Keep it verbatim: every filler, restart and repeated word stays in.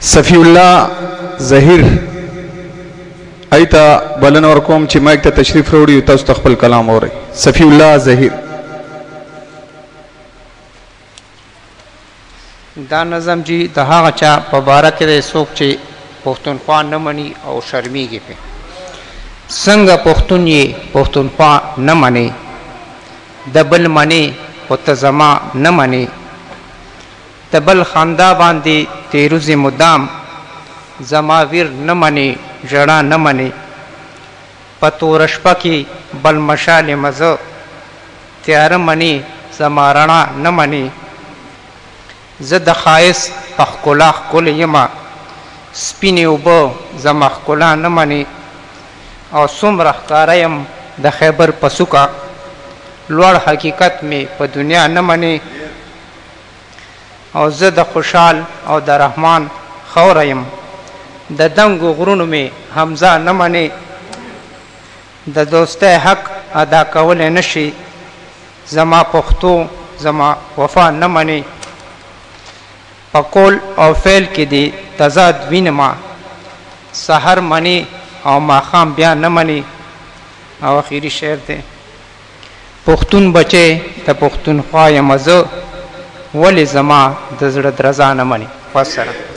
صفی الله ظهیر ایتا بلن ورکوم چې مایک ته تشریف وروړي تاسو خپل کلام اورئ. صفی الله ظهیر. دا نظم جی د هغه چا په باره کې دی څوک چې پښتونخوا نه مني او شرمیږي پې. څنګه پښتون یې پښتونخوا نه منې، د بل منې خو ته زما نه منې، د بل خندا باندې تیروزې مدام، زما ویر نه منې ژړا نه منې، په توره شپه کې بل مشال مزه، تیاره منې زما رڼا نه منې. زه د ښایست په ښکلا ښکلی یمه، سپینې اوبه زما ښکلا نه منې. او څومره ښکاره یم د خیبر په څوکه، لوړ حقیقت مې په دنیا نه منې. او زه د خوشحال او د رحمان خوره یم، د دنګو غرونو مې حمزه نه منې. د دوستی حق ادا کولی نشي، زما پښتو زما وفا نه منې. په قول او فعل کې دې تضاد وینمه، سحر منې او ماښام بیا نه منې. او اخیری شعر دی: پښتون بچی د پښتونخوا یم زه، ولې زما د زړه درزا نه منې. والسلام.